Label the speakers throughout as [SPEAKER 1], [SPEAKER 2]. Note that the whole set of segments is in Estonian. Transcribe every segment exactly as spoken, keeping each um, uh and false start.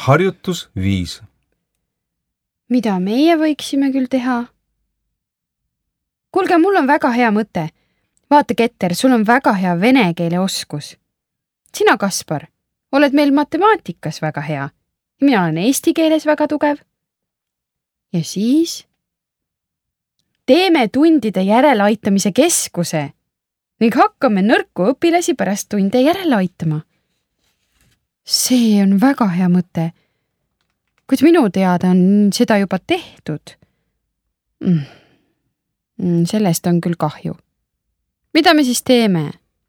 [SPEAKER 1] Harjutus viis.
[SPEAKER 2] Mida meie võiksime küll teha? Kuulge, mul on väga hea mõte. Vaata, Keter, sul on väga hea vene keele oskus. Sina, Kaspar, oled meil matemaatikas väga hea. Mina olen eesti keeles väga tugev. Ja siis teeme tundide järeleaitamise keskuse ning hakkame nõrku õpilasi pärast tunde järele aitama. See on väga hea mõte. Kuid minu teada on seda juba tehtud. Mm. Sellest on küll kahju. Mida me siis teeme?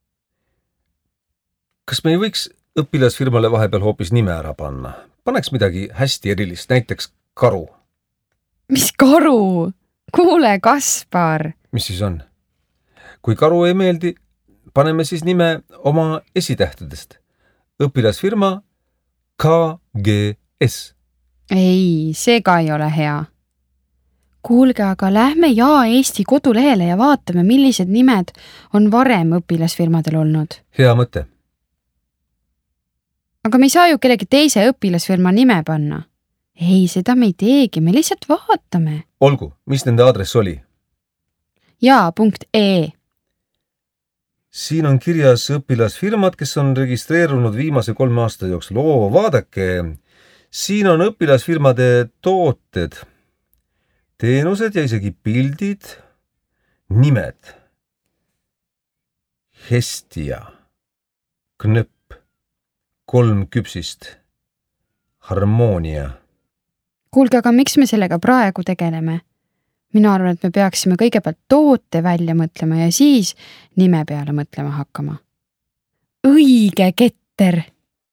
[SPEAKER 1] Kas me ei võiks õpilasfirmale vahepeal hoopis nime ära panna? Paneks midagi hästi erilist, näiteks karu.
[SPEAKER 2] Mis karu? Kuule, Kaspar!
[SPEAKER 1] Mis siis on? Kui karu ei meeldi, paneme siis nime oma esitähtedest. Õpilasfirma K G S.
[SPEAKER 2] Ei, see ka ei ole hea. Kuulge, aga lähme Jaa Eesti kodulehele ja vaatame, millised nimed on varem õpilasfirmadel olnud.
[SPEAKER 1] Hea mõte.
[SPEAKER 2] Aga me ei saa ju kellegi teise õpilasfirma nime panna. Ei, seda me ei teegi, me lihtsalt vaatame.
[SPEAKER 1] Olgu, mis nende aadress oli?
[SPEAKER 2] jaa punkt ee.
[SPEAKER 1] Siin on kirjas õpilasfirmad, kes on registreerunud viimase kolme aasta jooksul. Oo, vaadake, siin on õpilasfirmade tooted, teenused ja isegi pildid, nimed. Hestia, Knöpp, kolm küpsist, Harmonia.
[SPEAKER 2] Kuulge, aga miks me sellega praegu tegeleme? Mina arvan, et me peaksime kõigepealt toote välja mõtlema ja siis nime peale mõtlema hakkama. Õige, Ketter!